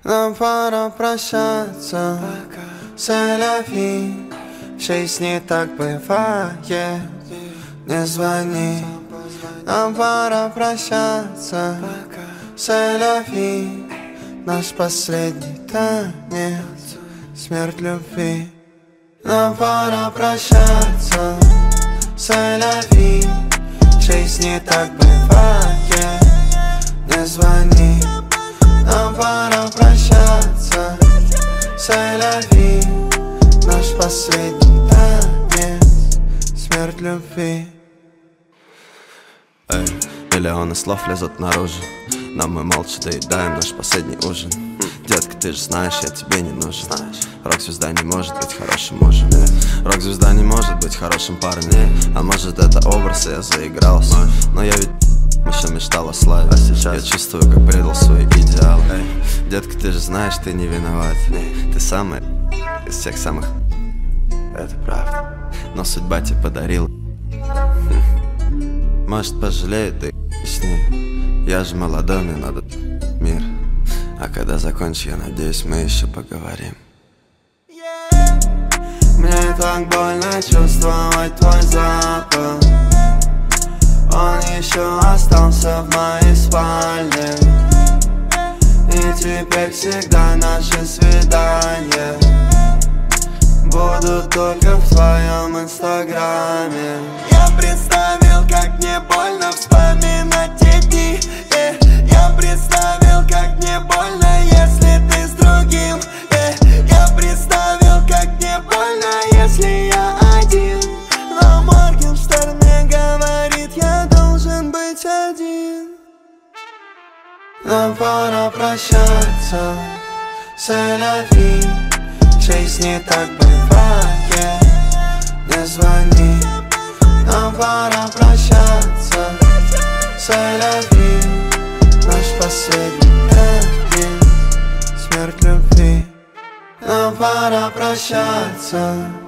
Нам пора прощаться, сэляви. В жизни так бывает, не звони. Нам пора прощаться, сэляви. Наш последний танец, смерть любви. Нам пора прощаться, сэляви. В жизни так бывает, не звони. Нам пора прощаться, сэляви. Наш последний танец, смерть любви. Эй, миллионы слов лезут наружу, но мы молча доедаем наш последний ужин. Детка, ты же знаешь, я тебе не нужен. Рок-звезда не может быть хорошим мужем. Рок-звезда не может быть хорошим парнем. А может это образ, и я заигрался. Но я ведь еще мечтал о славе. А сейчас я чувствую, как предал свои идеалы. Эй, детка, ты же знаешь, ты не виноват. Ты самая из всех самых. Это правда. Но судьба тебе подарила. Может, пожалею, ты с ней. Я же молодой, мне надо мир. А когда закончу, я надеюсь, мы еще поговорим. Мне так больно чувствовать твой запах. Он еще остался в моей спальне. И теперь всегда наши свидания будут только в твоем инстаграме. Я представил, как мне больно вспоминать те дни. Я представил, как мне больно, если ты с другим. Я представил, как мне больно, если я один. Но Моргенштерн мне говорит, я должен быть один. Нам пора прощаться, сэляви. В жизни так бывает, не звони. Нам пора прощаться, сэляви. Наш последний танец, смерть любви. Нам пора прощаться.